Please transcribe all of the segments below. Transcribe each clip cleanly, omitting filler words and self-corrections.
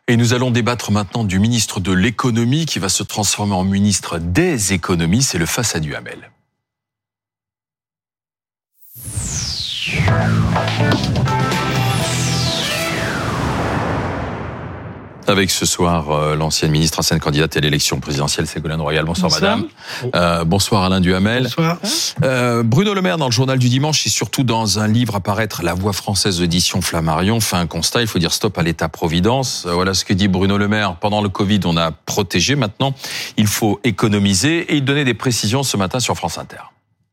Et nous allons débattre maintenant du ministre de l'économie qui va se transformer en ministre des économies. C'est le Face à Duhamel. Avec ce soir l'ancienne ministre, ancienne candidate à l'élection présidentielle, Ségolène Royal. Bonsoir, madame. Bonsoir Alain Duhamel. Bonsoir. Bruno Le Maire, dans le journal du dimanche, et surtout dans un livre à paraître, La Voix française édition Flammarion, fait un constat, il faut dire stop à l'État-providence. Voilà ce que dit Bruno Le Maire. Pendant le Covid, on a protégé, maintenant il faut économiser. Et il donnait des précisions ce matin sur France Inter.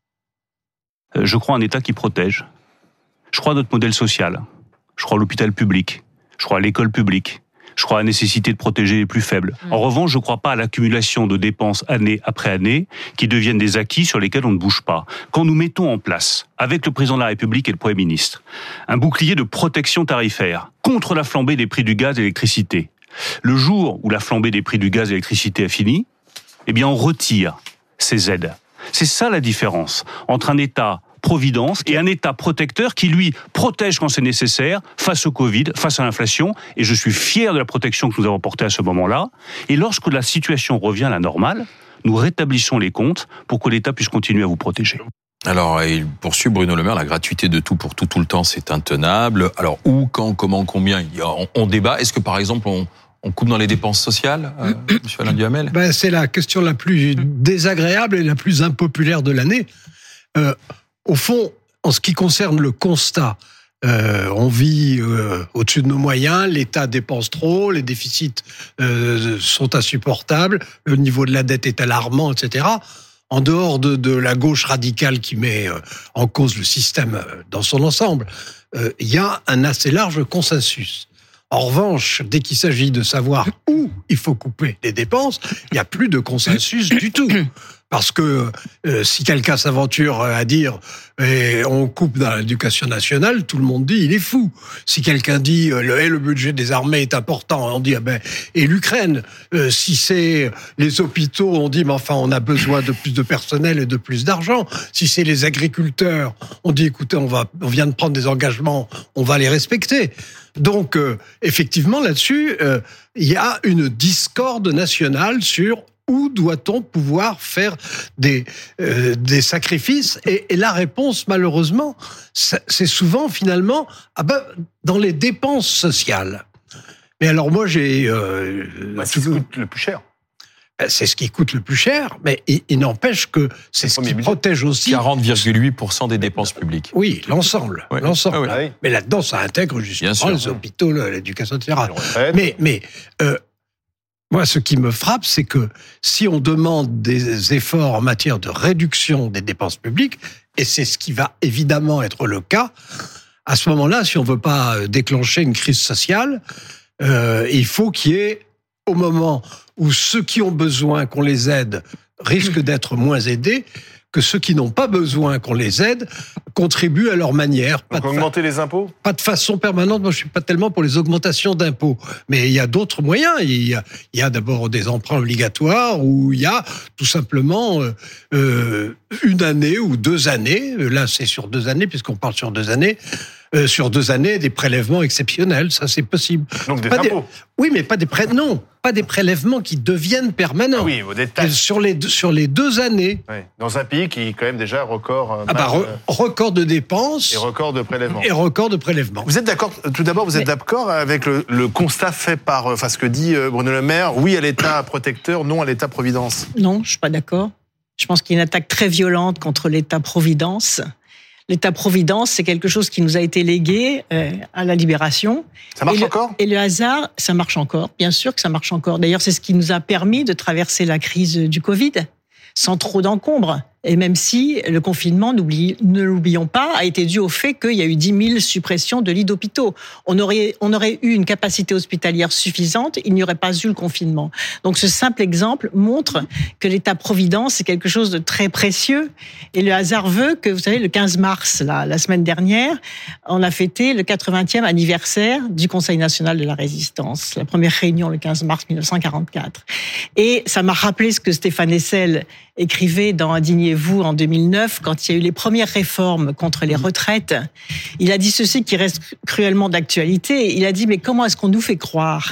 Je crois à un État qui protège. Je crois à notre modèle social. Je crois à l'hôpital public. Je crois à l'école publique. Je crois à la nécessité de protéger les plus faibles. En revanche, je ne crois pas à l'accumulation de dépenses année après année qui deviennent des acquis sur lesquels on ne bouge pas. Quand nous mettons en place, avec le président de la République et le Premier ministre, un bouclier de protection tarifaire contre la flambée des prix du gaz et de l'électricité, le jour où la flambée des prix du gaz et de l'électricité a fini, eh bien on retire ces aides. C'est ça la différence entre un État providence et un État protecteur qui, lui, protège quand c'est nécessaire face au Covid, face à l'inflation. Et je suis fier de la protection que nous avons portée à ce moment-là. Et lorsque la situation revient à la normale, nous rétablissons les comptes pour que l'État puisse continuer à vous protéger. Alors, il poursuit Bruno Le Maire, la gratuité de tout pour tout, tout le temps, c'est intenable. Alors, où, quand, comment, combien, on débat. Est-ce que, par exemple, on coupe dans les dépenses sociales, monsieur Alain Duhamel ? C'est la question la plus désagréable et la plus impopulaire de l'année. Au fond, en ce qui concerne le constat, on vit au-dessus de nos moyens, l'État dépense trop, les déficits sont insupportables, le niveau de la dette est alarmant, etc. En dehors de la gauche radicale qui met en cause le système dans son ensemble, il y a un assez large consensus. En revanche, dès qu'il s'agit de savoir où il faut couper les dépenses, il n'y a plus de consensus du tout. Parce que si quelqu'un s'aventure à dire on coupe dans l'éducation nationale, tout le monde dit il est fou. Si quelqu'un dit le budget des armées est important, on dit et l'Ukraine. Si c'est les hôpitaux, on dit mais enfin on a besoin de plus de personnel et de plus d'argent. Si c'est les agriculteurs, on dit écoutez on vient de prendre des engagements, on va les respecter. Donc effectivement là-dessus il y a une discorde nationale sur où doit-on pouvoir faire des sacrifices ? Et la réponse, malheureusement, c'est souvent, finalement, dans les dépenses sociales. Mais alors moi, j'ai... c'est ce qui coûte le plus cher. C'est ce qui coûte le plus cher, mais il n'empêche que c'est ce qui protège aussi... 40,8% des dépenses publiques. Oui, l'ensemble. Oui. L'ensemble. Ah oui. Mais là-dedans, ça intègre justement les hôpitaux, l'éducation, etc. Mais moi, ce qui me frappe, c'est que si on demande des efforts en matière de réduction des dépenses publiques, et c'est ce qui va évidemment être le cas, à ce moment-là, si on ne veut pas déclencher une crise sociale, il faut qu'il y ait, au moment où ceux qui ont besoin qu'on les aide risquent d'être moins aidés, que ceux qui n'ont pas besoin qu'on les aide contribuent à leur manière. Donc augmenter les impôts ? Pas de façon permanente. Moi, je suis pas tellement pour les augmentations d'impôts. Mais il y a d'autres moyens. Il y a d'abord des emprunts obligatoires où il y a tout simplement une année ou 2 années. Là, c'est sur 2 années puisqu'on parle sur 2 années. Sur 2 années, des prélèvements exceptionnels, ça c'est possible. Donc des impôts. Oui, mais pas des prélèvements qui deviennent permanents. Oui, des taxes. Sur les 2 années. Oui. Dans un pays qui est quand même déjà record. Record de dépenses. Et record de prélèvements. Vous êtes d'accord, tout d'abord, vous êtes d'accord avec le constat fait par, ce que dit Bruno Le Maire, oui à l'État protecteur, non à l'État-providence ? Non, je suis pas d'accord. Je pense qu'il y a une attaque très violente contre l'État-providence. L'État-providence, c'est quelque chose qui nous a été légué à la Libération. Ça marche encore ? Et le hasard, ça marche encore. Bien sûr que ça marche encore. D'ailleurs, c'est ce qui nous a permis de traverser la crise du Covid sans trop d'encombre. Et même si le confinement, ne l'oublions pas, a été dû au fait qu'il y a eu 10 000 suppressions de lits d'hôpitaux. On aurait eu une capacité hospitalière suffisante, il n'y aurait pas eu le confinement. Donc ce simple exemple montre que l'État-providence, c'est quelque chose de très précieux. Et le hasard veut que, vous savez, le 15 mars, la semaine dernière, on a fêté le 80e anniversaire du Conseil national de la Résistance. La première réunion le 15 mars 1944. Et ça m'a rappelé ce que Stéphane Hessel écrivait dans Indignez-vous en 2009, quand il y a eu les premières réformes contre les retraites. Il a dit ceci qui reste cruellement d'actualité. Il a dit, mais comment est-ce qu'on nous fait croire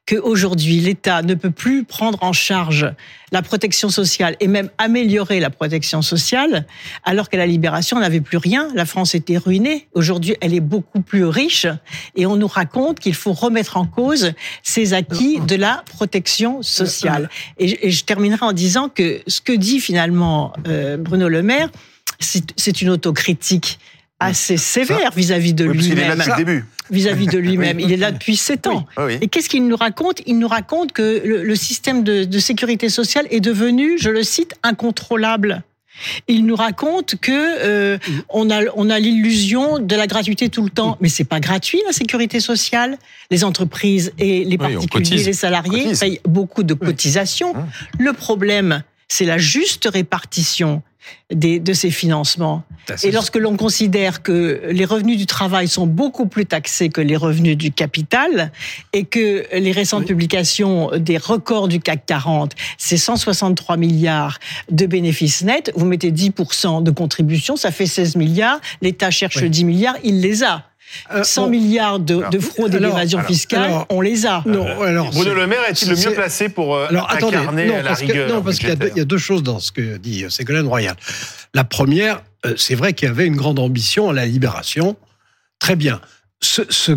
qu'aujourd'hui, l'État ne peut plus prendre en charge la protection sociale et même améliorer la protection sociale, alors qu'à la Libération, on n'avait plus rien. La France était ruinée. Aujourd'hui, elle est beaucoup plus riche et on nous raconte qu'il faut remettre en cause ces acquis de la protection sociale. Et je terminerai en disant que ce que dit finalement Bruno Le Maire, c'est une autocritique assez sévère vis-à-vis de lui-même. Il est là depuis le début. Vis-à-vis de lui-même. Il est là depuis 7 ans. Oui. Et qu'est-ce qu'il nous raconte ? Il nous raconte que le système de sécurité sociale est devenu, je le cite, incontrôlable. Il nous raconte que on a l'illusion de la gratuité tout le temps, mais c'est pas gratuit la sécurité sociale. Les entreprises et les particuliers, les salariés payent beaucoup de cotisations. Le problème, c'est la juste répartition de ces financements. Et lorsque l'on considère que les revenus du travail sont beaucoup plus taxés que les revenus du capital et que les récentes publications des records du CAC 40, c'est 163 milliards de bénéfices nets, vous mettez 10% de contribution, ça fait 16 milliards, l'État cherche 10 milliards, il les a. 100 milliards de fraude et d'évasion fiscale, on les a. Bruno Le Maire est-il le mieux placé pour incarner la rigueur? Non, parce qu'il y a deux choses dans ce que dit Ségolène Royal. La première, c'est vrai qu'il y avait une grande ambition à la Libération. Très bien. Ce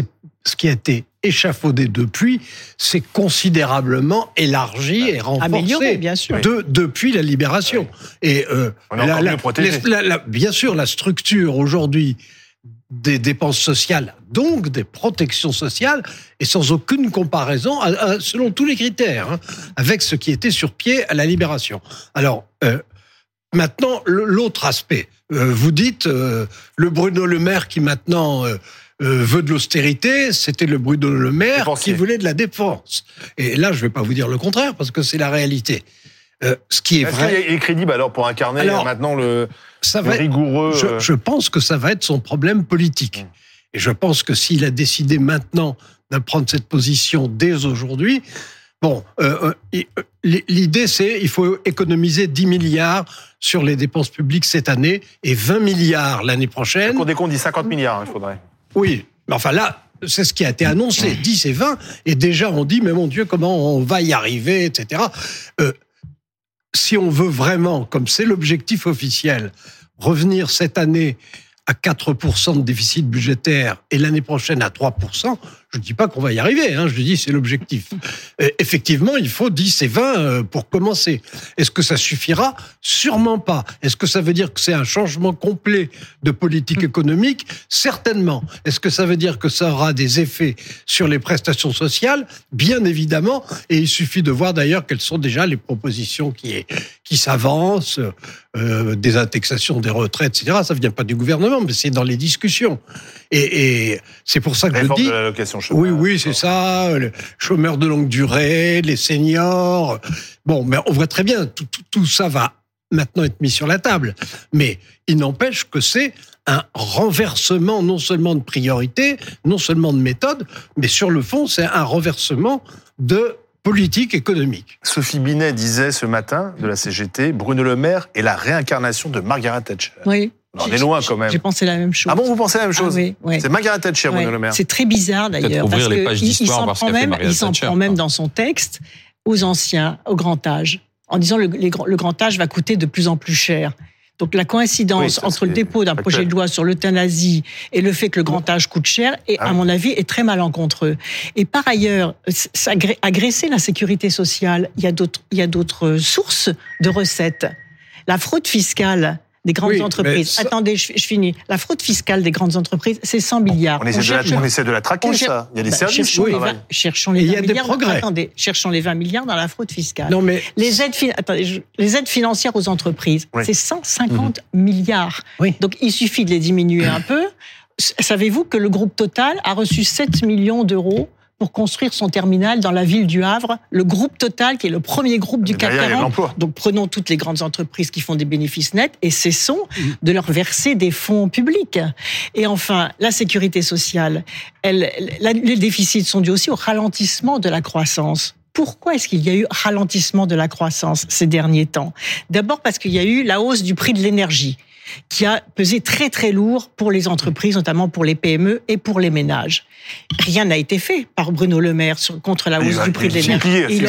qui a été échafaudé depuis, c'est considérablement élargi et renforcé. Amélioré, bien sûr. Depuis la Libération. Et on est encore mieux protégé. Bien sûr, la structure aujourd'hui des dépenses sociales, donc des protections sociales, et sans aucune comparaison, selon tous les critères, avec ce qui était sur pied à la Libération. Alors, maintenant, l'autre aspect. Vous dites, le Bruno Le Maire qui maintenant veut de l'austérité, c'était le Bruno Le Maire qui voulait de la défense. Et là, je ne vais pas vous dire le contraire, parce que c'est la réalité. Ce qui est vrai. Est-ce qu'il est crédible alors pour incarner maintenant le rigoureux je pense que ça va être son problème politique. Et je pense que s'il a décidé maintenant de prendre cette position dès aujourd'hui, l'idée c'est il faut économiser 10 milliards sur les dépenses publiques cette année et 20 milliards l'année prochaine. La Cour des comptes dit 50 milliards, il faudrait. Oui, mais enfin là, c'est ce qui a été annoncé, 10 et 20, et déjà on dit, mais mon Dieu, comment on va y arriver, etc. Si on veut vraiment, comme c'est l'objectif officiel, revenir cette année à 4% de déficit budgétaire et l'année prochaine à 3%, je ne dis pas qu'on va y arriver, je dis c'est l'objectif. Effectivement, il faut 10 et 20 pour commencer. Est-ce que ça suffira ? Sûrement pas. Est-ce que ça veut dire que c'est un changement complet de politique économique ? Certainement. Est-ce que ça veut dire que ça aura des effets sur les prestations sociales ? Bien évidemment. Et il suffit de voir d'ailleurs quelles sont déjà les propositions qui s'avancent, des indexations des retraites, etc. Ça ne vient pas du gouvernement, mais c'est dans les discussions. Et c'est pour ça que réforme je dis... de l'allocation chômage. Oui, c'est ça. Les chômeurs de longue durée, les seniors. Bon, mais on voit très bien, tout ça va maintenant être mis sur la table. Mais il n'empêche que c'est un renversement non seulement de priorité, non seulement de méthode, mais sur le fond, c'est un renversement de politique économique. Sophie Binet disait ce matin de la CGT, Bruno Le Maire est la réincarnation de Margaret Thatcher. Oui. On est loin quand même. J'ai pensé la même chose. Ah bon, vous pensez la même chose ? Oui. C'est Margaret Thatcher, Bruno Le Maire. C'est très bizarre d'ailleurs. Peut-être ouvrir les pages d'histoire, voir ce qu'a fait Margaret Thatcher. Il s'en prend même dans son texte aux anciens, au grand âge, en disant le grand âge va coûter de plus en plus cher. Donc la coïncidence entre le dépôt d'un projet de loi sur l'euthanasie et le fait que le grand âge coûte cher, à mon avis, est très malencontreux. Et par ailleurs, agresser la sécurité sociale, il y a d'autres sources de recettes. La fraude fiscale des grandes entreprises. Attendez, je finis. La fraude fiscale des grandes entreprises, c'est 100 milliards. On essaie de la traquer, ça. Il y a des services. Cherchons les 20 milliards. Attendez, cherchons les 20 milliards dans la fraude fiscale. Non, mais... les aides financières aux entreprises, c'est 150 milliards. Oui. Donc, il suffit de les diminuer un peu. Savez-vous que le groupe Total a reçu 7 millions d'euros pour construire son terminal dans la ville du Havre, le groupe Total, qui est le premier groupe du CAC 40. Donc prenons toutes les grandes entreprises qui font des bénéfices nets et cessons de leur verser des fonds publics. Et enfin, la sécurité sociale, les déficits sont dus aussi au ralentissement de la croissance. Pourquoi est-ce qu'il y a eu ralentissement de la croissance ces derniers temps ? D'abord parce qu'il y a eu la hausse du prix de l'énergie. qui a pesé très très lourd pour les entreprises, notamment pour les PME et pour les ménages. Rien n'a été fait par Bruno Le Maire contre la hausse du prix de l'énergie.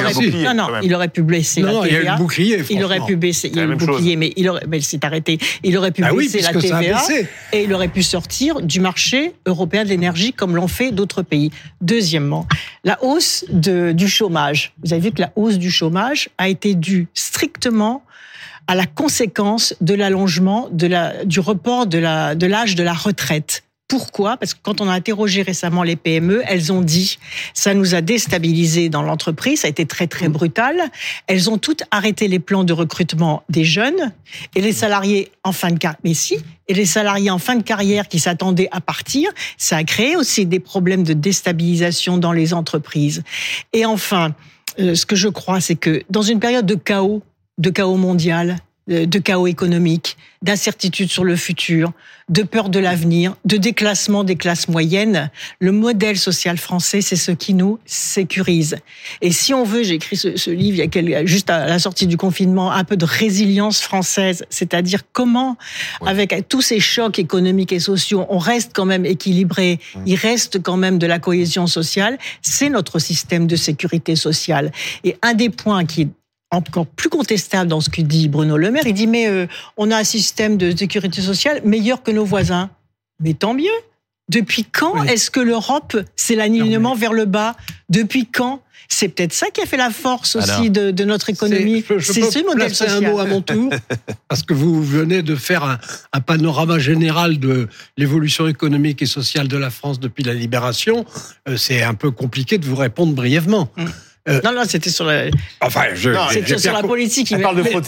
Il aurait pu baisser la TVA. Il y a eu le bouclier, il aurait pu baisser, il y a eu le bouclier, mais il s'est arrêté. Il aurait pu baisser la TVA et il aurait pu sortir du marché européen de l'énergie comme l'ont fait d'autres pays. Deuxièmement, la hausse du chômage. Vous avez vu que la hausse du chômage a été due strictement à la conséquence de l'allongement du report de l'âge de la retraite. Pourquoi ? Parce que quand on a interrogé récemment les PME, elles ont dit ça nous a déstabilisés dans l'entreprise, ça a été très très brutal. Elles ont toutes arrêté les plans de recrutement des jeunes et les salariés en fin de carrière. Mais si, et les salariés en fin de carrière qui s'attendaient à partir, ça a créé aussi des problèmes de déstabilisation dans les entreprises. Et enfin, ce que je crois, c'est que dans une période de chaos mondial, de chaos économique, d'incertitude sur le futur, de peur de l'avenir, de déclassement des classes moyennes, le modèle social français, c'est ce qui nous sécurise. Et si on veut, j'ai écrit ce livre juste à la sortie du confinement, un peu de résilience française, c'est-à-dire comment, avec tous ces chocs économiques et sociaux, on reste quand même équilibré, il reste quand même de la cohésion sociale, c'est notre système de sécurité sociale. Et un des points qui est encore plus contestable dans ce que dit Bruno Le Maire, il dit mais on a un système de sécurité sociale meilleur que nos voisins. Mais tant mieux. Depuis quand est-ce que l'Europe, c'est l'alignement vers le bas ? Depuis quand ? C'est peut-être ça qui a fait la force aussi de notre économie. C'est ce modèle social. Un mot à mon tour, parce que vous venez de faire un panorama général de l'évolution économique et sociale de la France depuis la libération. C'est un peu compliqué de vous répondre brièvement. Non, c'était sur la. C'était sur la politique. On parle de fraude,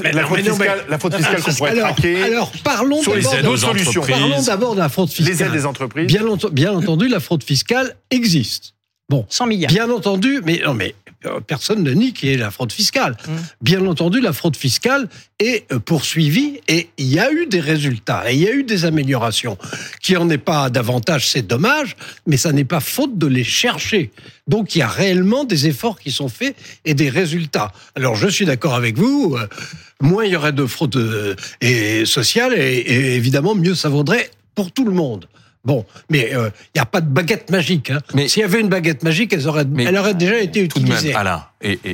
la fraude fiscale qu'on pourrait traquer. Alors, parlons d'abord de la fraude fiscale. Les aides des entreprises. Bien entendu, la fraude fiscale existe. Bon, 100 milliards. Bien entendu, mais personne ne nie qu'il y ait la fraude fiscale. Bien entendu, la fraude fiscale est poursuivie et il y a eu des résultats et il y a eu des améliorations. Qu'il n'y en ait pas davantage, c'est dommage, mais ça n'est pas faute de les chercher. Donc il y a réellement des efforts qui sont faits et des résultats. Alors je suis d'accord avec vous, moins il y aurait de fraude sociale et évidemment mieux ça vaudrait pour tout le monde. Bon, mais il n'y a pas de baguette magique. Hein. Mais s'il y avait une baguette magique, elle aurait déjà été utilisée. Même, Alain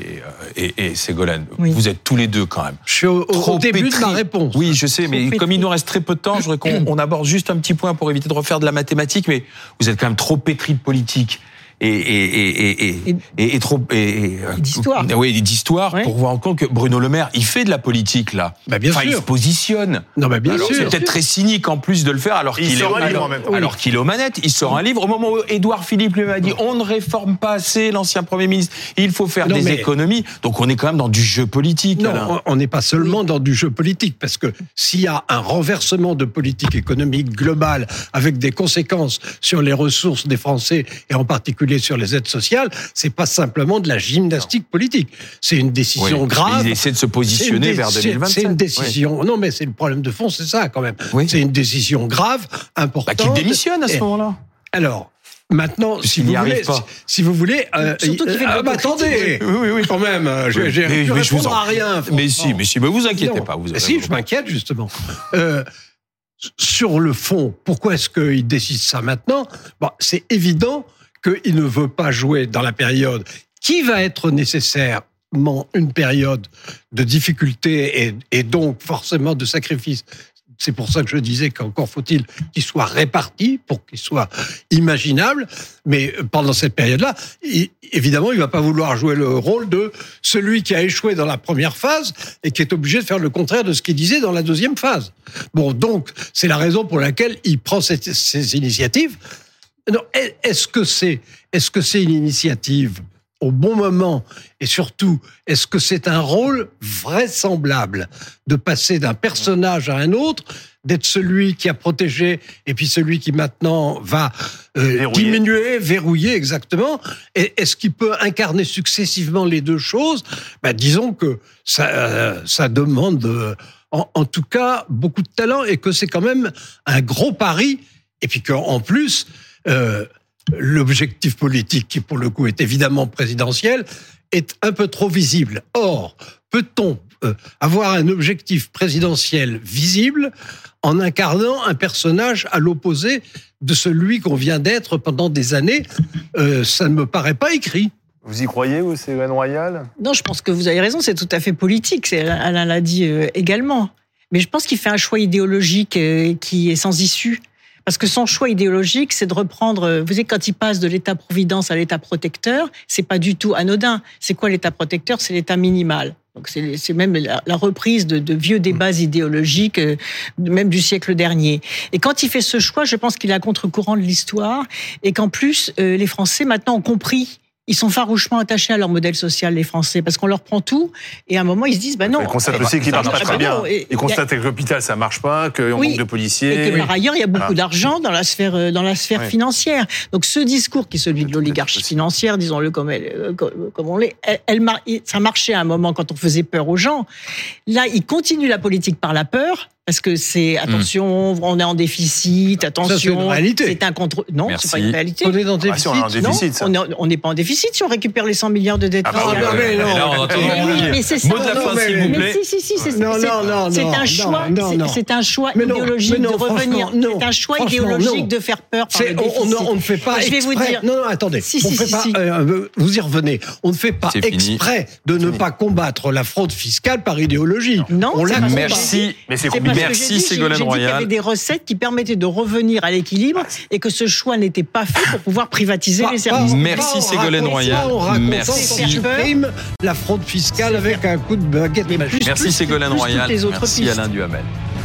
et Ségolène, vous êtes tous les deux quand même. Je suis au début de ma réponse. Oui, je sais, mais comme il nous reste très peu de temps, je voudrais qu'on aborde juste un petit point pour éviter de refaire de la mathématique, mais vous êtes quand même trop pétri de politique. Et d'histoire. Oui, d'histoire, pour vous rendre compte que Bruno Le Maire, il fait de la politique, là. Bien sûr. Il se positionne. Non, bien sûr. C'est peut-être très cynique, en plus, de le faire, alors qu'il est aux manettes. Il sort un livre. Au moment où Édouard Philippe lui a dit, on ne réforme pas assez l'ancien Premier ministre, il faut faire des économies. Donc, on est quand même dans du jeu politique. Non, on n'est pas seulement dans du jeu politique, parce que s'il y a un renversement de politique économique globale, avec des conséquences sur les ressources des Français, et en particulier sur les aides sociales, c'est pas simplement de la gymnastique politique. C'est une décision grave. Il essaie de se positionner vers 2027. C'est une décision. Non, mais c'est le problème de fond, c'est ça quand même. C'est une décision grave, importante. Qu'il démissionne à ce moment-là. Alors. Maintenant, si vous voulez, attendez, oui, quand même, j'ai pu répondre à rien. Mais vous inquiétez pas. Je m'inquiète justement. Sur le fond, pourquoi est-ce qu'il décide ça maintenant ? C'est évident qu'il ne veut pas jouer dans la période qui va être nécessairement une période de difficulté et donc forcément de sacrifice. C'est pour ça que je disais qu'encore faut-il qu'il soit réparti pour qu'il soit imaginable. Mais pendant cette période-là, évidemment, il ne va pas vouloir jouer le rôle de celui qui a échoué dans la première phase et qui est obligé de faire le contraire de ce qu'il disait dans la deuxième phase. Bon, donc, c'est la raison pour laquelle il prend ces initiatives. Non, est-ce que c'est une initiative au bon moment et surtout, est-ce que c'est un rôle vraisemblable de passer d'un personnage à un autre, d'être celui qui a protégé et puis celui qui maintenant va verrouiller exactement. Et est-ce qu'il peut incarner successivement les deux choses ? Disons que ça demande en tout cas beaucoup de talent et que c'est quand même un gros pari et puis qu'en plus l'objectif politique, qui pour le coup est évidemment présidentiel, est un peu trop visible. Or, peut-on avoir un objectif présidentiel visible en incarnant un personnage à l'opposé de celui qu'on vient d'être pendant des années. Ça ne me paraît pas écrit. Vous y croyez, vous, Ségolène Royal ? Non, je pense que vous avez raison, c'est tout à fait politique. Alain l'a dit également. Mais je pense qu'il fait un choix idéologique qui est sans issue. Parce que son choix idéologique, c'est de reprendre. Vous savez, quand il passe de l'État-providence à l'État protecteur, c'est pas du tout anodin. C'est quoi l'État protecteur ? C'est l'État minimal. Donc c'est même la reprise de vieux débats idéologiques, même du siècle dernier. Et quand il fait ce choix, je pense qu'il est à contre-courant de l'histoire et qu'en plus, les Français maintenant ont compris. Ils sont farouchement attachés à leur modèle social, les Français, parce qu'on leur prend tout, et à un moment, ils se disent, non. Ils constatent aussi qu'il ne marche pas très bien. Ils constatent que l'hôpital, ça ne marche pas, qu'on manque de policiers. Et que par ailleurs, il y a beaucoup d'argent dans la sphère financière. Donc ce discours qui est celui de l'oligarchie financière, disons-le comme on l'est, ça marchait à un moment quand on faisait peur aux gens. Là, il continue la politique par la peur. Parce que c'est, attention, on est en déficit, attention. Ça, c'est une réalité. C'est un contrôle. Non, Merci. c'est pas une réalité. On est en déficit. Si on est en déficit, ça. On n'est pas en déficit si on récupère les 100 milliards de dettes. Mais c'est ça. Mot de la fin, s'il vous plaît. C'est un choix idéologique de revenir. C'est un choix idéologique de faire peur par le déficit. On ne fait pas je vais vous dire. Non, attendez. Vous y revenez. On ne fait pas exprès de ne pas combattre la fraude fiscale par idéologie. Non, on la combat. Merci. Mais c'est compliqué. Merci Ségolène Royal. J'ai dit qu'il y avait des recettes qui permettaient de revenir à l'équilibre et que ce choix n'était pas fait pour pouvoir privatiser les services. Merci Ségolène Royal. Merci. On supprime la fraude fiscale avec un coup de baguette magique. Merci Ségolène Royal. Merci Alain Duhamel.